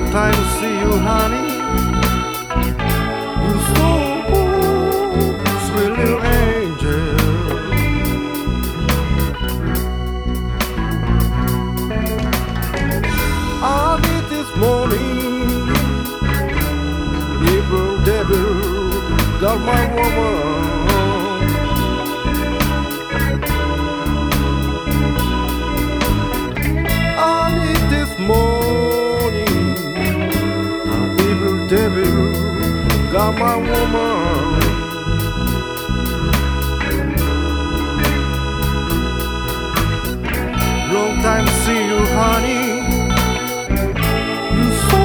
time to see you, honey. You're so sweet little angel. Early this morning, April devil got my woman. Early this morning, April devil got my woman. Long time to see you, honey. You so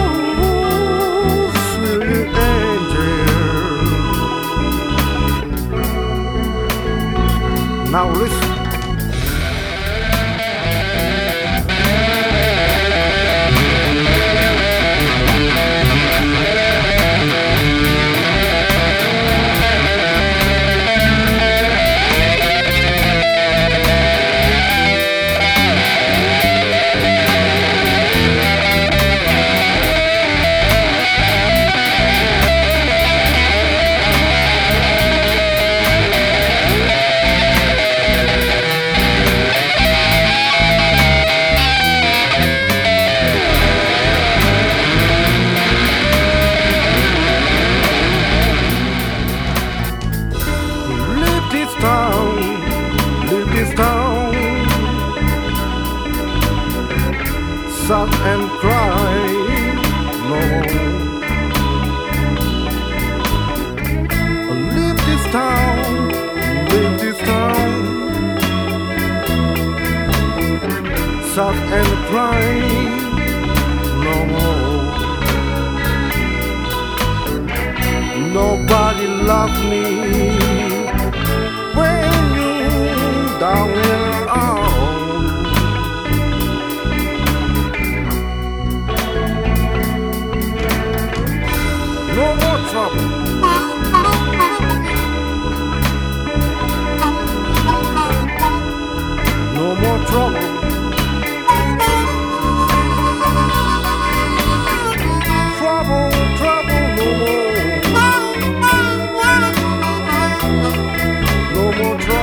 sweet angel. Now listen. Leave this town, sad and cry no more. Leave this town, sad and cry no more. Nobody loves me when you down and out. No more trouble. No more trouble. Trouble, trouble, no more. No more trouble.